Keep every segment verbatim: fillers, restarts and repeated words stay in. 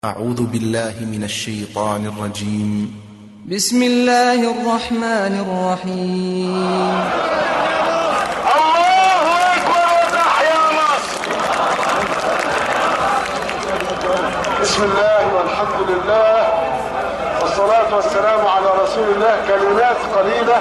أعوذ بالله من الشيطان الرجيم. بسم الله الرحمن الرحيم. الله أكبر وتحيا مصر. بسم الله والحمد لله والصلاة والسلام على رسول الله. كلمات قليلة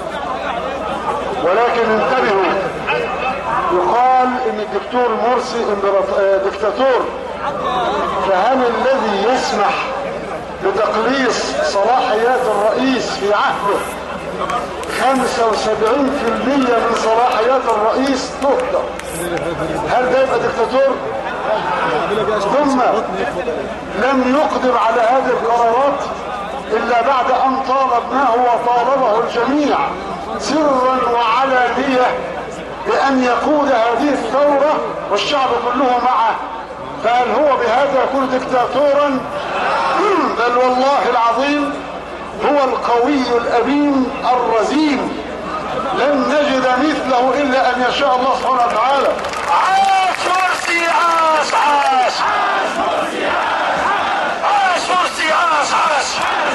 ولكن انتبهوا، يقال ان الدكتور مرسي دكتاتور، فهل الذي يسمح بتقليص صلاحيات الرئيس في عهده خمسة وسبعين بالمئة من صلاحيات الرئيس تهدر؟ هل ده يبقى دكتاتور؟ ثم لم يقدر على هذه القرارات إلا بعد أن طالبناه وطالبه الجميع سرا وعلانية بأن يقود هذه الثورة والشعب كله معه. فهل هو بهذا يكون دكتاتورا؟ بل والله العظيم هو القوي الأمين الرزين، لن نجد مثله إلا أن يشاء الله سبحانه وتعالى. عاش مرسي، عاش عاش عاش مرسي، عاش مرسي، عاش عاش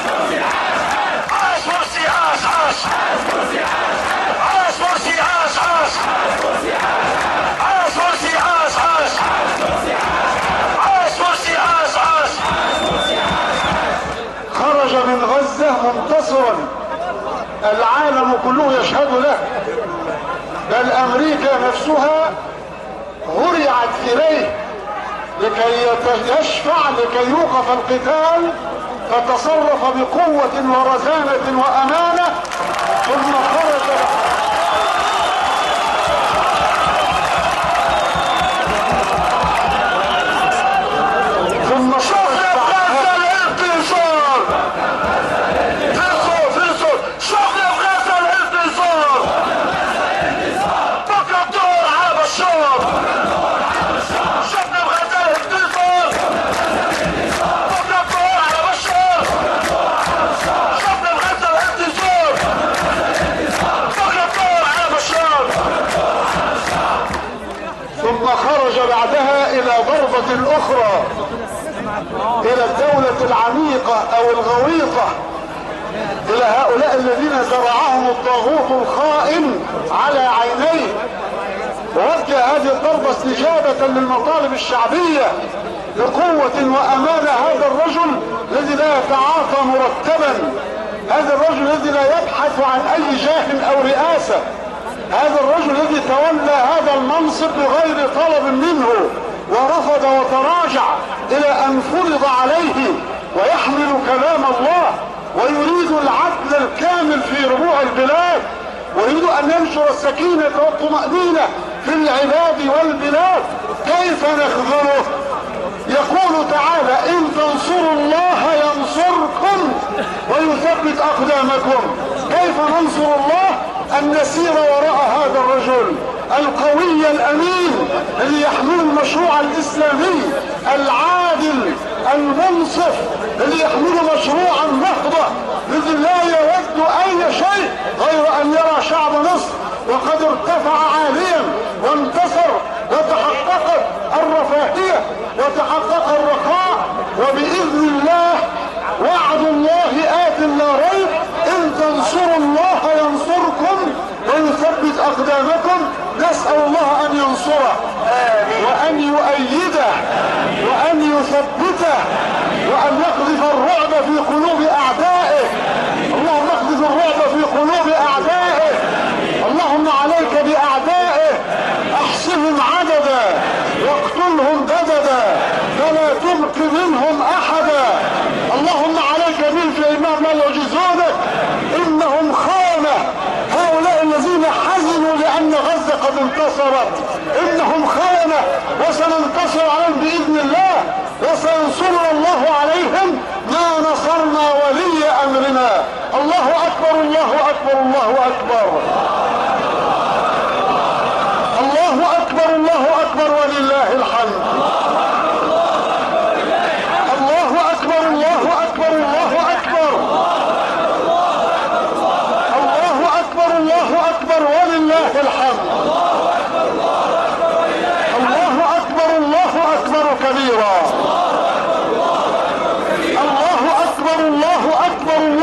عاش مرسي، عاش عاش عاش مرسي، عاش عاش عاش مرسي، عاش عاش عاش مرسي، عاش عاش. خرج من غزة منتصرا، العالم كله يشهد له، بل أمريكا نفسها هرعت إليه لكي يشفع لكي يوقف القتال، فتصرف بقوة ورزانة وأمانة ثم خرج. ثم شفنا في غزة الانتصار، في الصوت شفنا في غزة الانتصار، بكرة الدور على بشار. شفنا في غزة الانتصار، بكرة الدور على بشار. شفنا في غزة الانتصار، بكرة الدور على بشار. ثم خرج بعدها إلى ضربة أخرى، إلى الدولة العميقة أو الغويطة، إلى هؤلاء الذين زرعهم الطاغوت الخائن على عينيه. ووجه هذه الضربة استجابة للمطالب الشعبية بقوة وأمانة. هذا الرجل الذي لا يتعاطى مرتبا، هذا الرجل الذي لا يبحث عن أي جاه أو رئاسة، هذا الرجل الذي تولى هذا المنصب بغير طلب منه ورفض وتراجع إلى أن فرض عليه، ويحمل كلام الله ويريد العدل الكامل في ربوع البلاد، ويريد أن ينشر السكينة والطمأنينة في العباد والبلاد. كيف نخذله؟ يقول تعالى: إن تنصروا الله ينصركم ويثبت أقدامكم. كيف ننصر الله؟ أن نسير وراء هذا الرجل القوي الأمين الذي يحمل المشروع الإسلامي العادل المنصف، الذي يحمل مشروع النهضة، الذي لا يود أي شيء غير أن يرى شعب مصر وقد ارتفع عاليا وانتصر، وتحققت الرفاهية وتحقق الرخاء، وبإذن الله وعد الله آت لا ريب. إن تنصروا الله ينصركم ويثبت أقدامكم. نسأل الله أن ينصره وأن يؤيده وأن يثبته وأن يقذف الرعب في قلوب أعدائه. اللهم اقذف الرعب في قلوب أعدائه. اللهم عليك بأعدائه، احصهم عددا واقتلهم بددا فلا تبق منهم أحدا. اللهم عليك بهم فإنهم لا يعجزونك، إنهم خانة. هؤلاء الذين حزنوا لأن غزة قد انتصرت إنهم خانة، وسننتصر عليهم بإذن الله، وسينصرنا الله عليهم ما نصرنا ولي أمرنا. الله أكبر، الله أكبر، الله أكبر، الله أكبر، الله أكبر ولله الحمد. الله أكبر، الله أكبر، الله أكبر، الله أكبر، الله أكبر ولله الحمد. الله أكبر، الله أكبر كبيرا. الله أكبر الله